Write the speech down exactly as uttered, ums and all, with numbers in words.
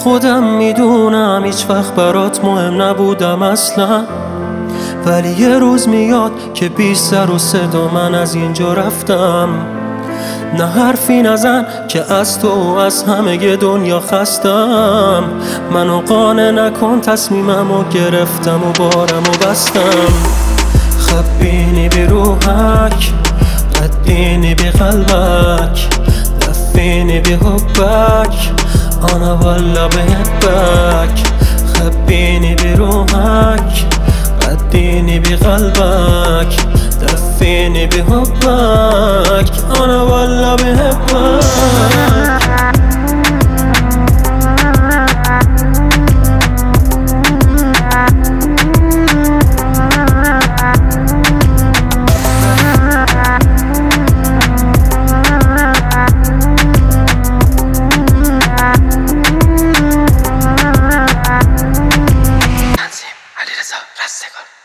خودم میدونم هیچ وقت برات مهم نبودم اصلا، ولی یه روز میاد که بی سر و صدا من از اینجا رفتم. نه حرفی نزن که از تو و از همه دنیا خستم. منو قانع نکن، تصمیممو گرفتم و بارمو بستم. خبینی بی روحک، قدینی بی قلبک، دفینی بی حبک، انا والا بحبك. خبيني بروحك، قديني بقلبك، دفيني بحبك، انا والله بحبك. علیرضا رستگار.